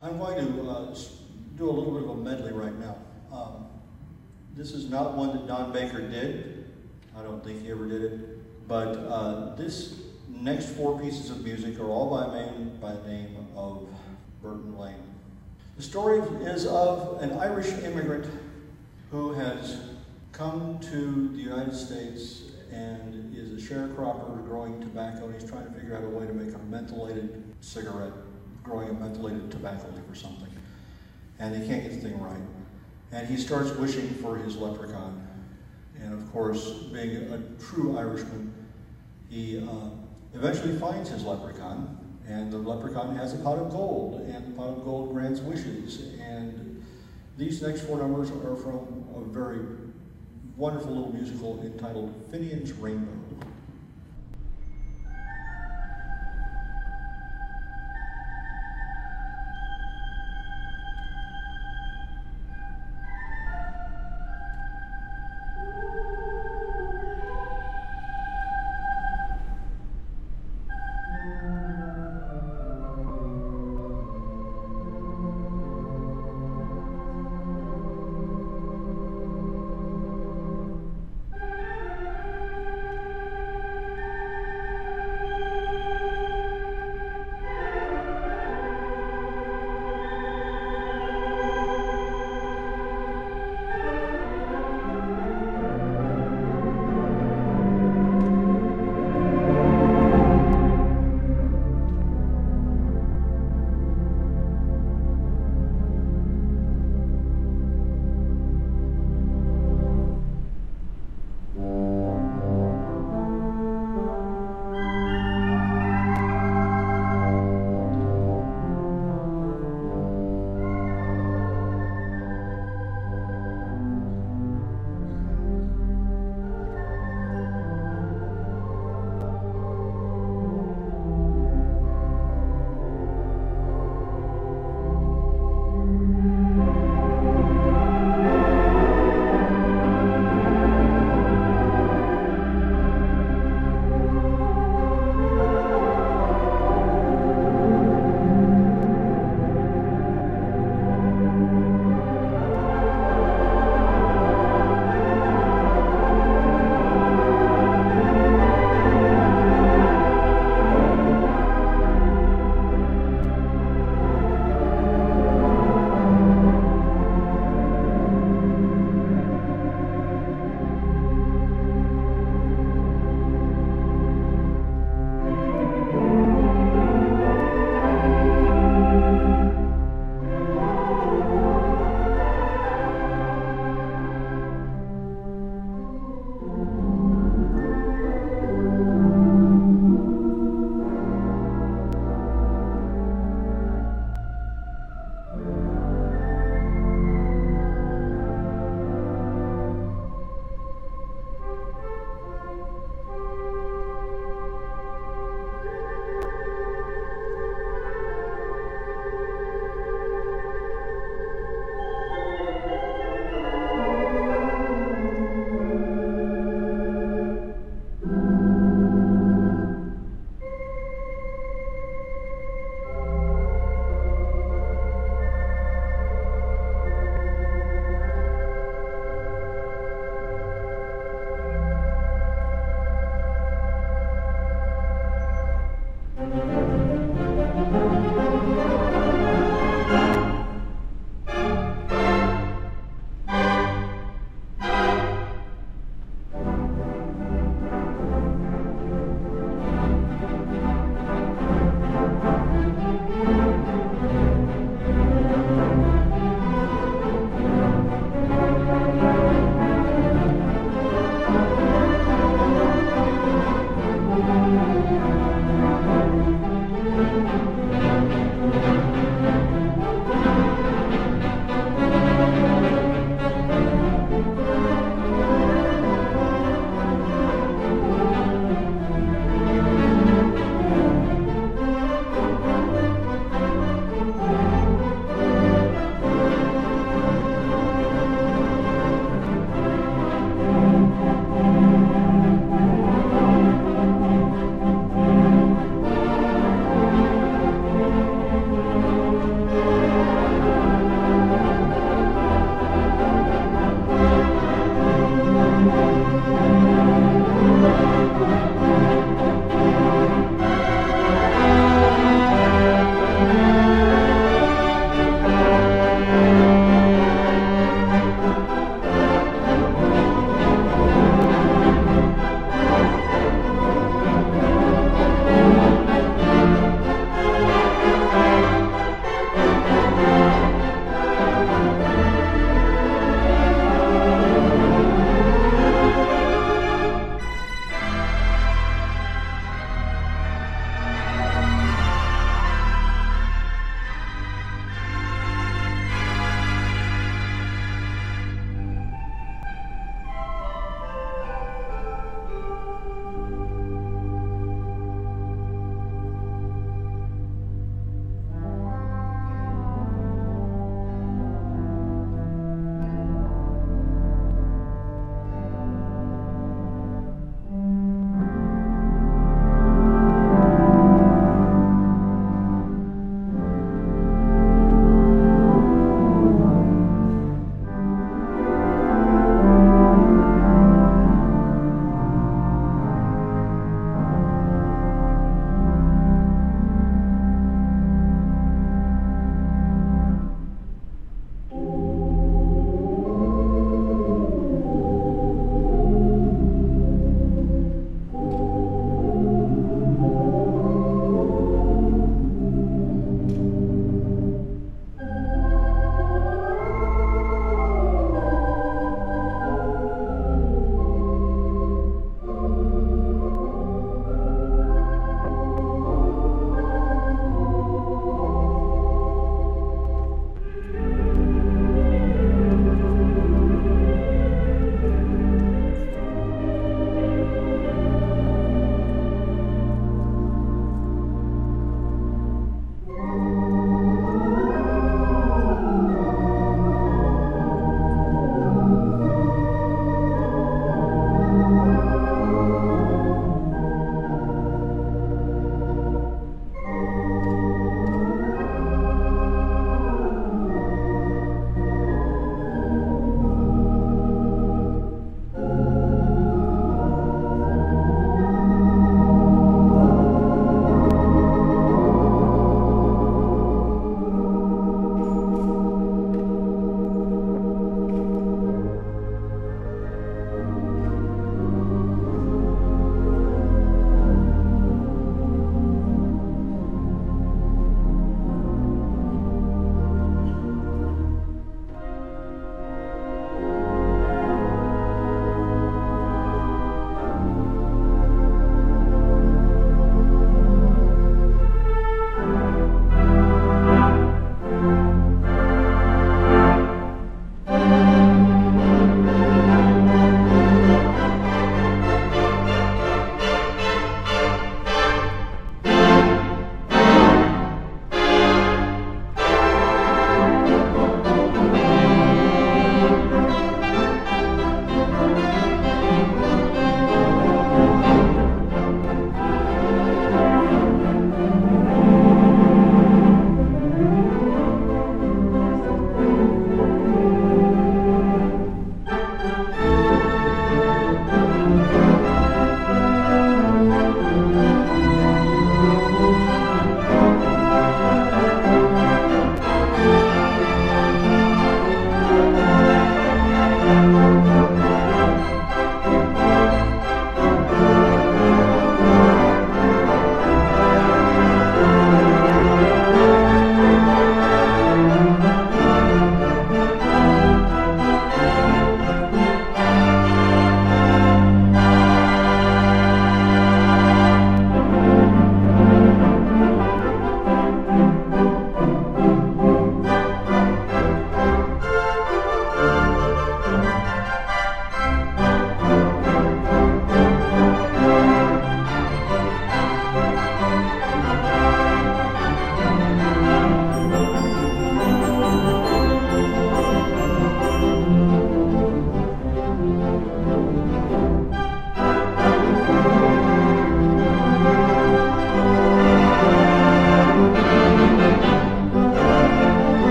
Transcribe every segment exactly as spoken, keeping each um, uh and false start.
I'm going to uh, do a little bit of a medley right now. Um, this is not one that Don Baker did. I don't think he ever did it. But uh, this next four pieces of music are all by a man by the name of Burton Lane. The story is of an Irish immigrant who has come to the United States and is a sharecropper growing tobacco, and he's trying to figure out a way to make a mentholated cigarette, growing a mentholated tobacco leaf or something. And he can't get the thing right. And he starts wishing for his leprechaun. And of course, being a true Irishman, he uh, eventually finds his leprechaun, and the leprechaun has a pot of gold, and the pot of gold grants wishes. And these next four numbers are from a very wonderful little musical entitled Finian's Rainbow.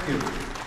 Thank you.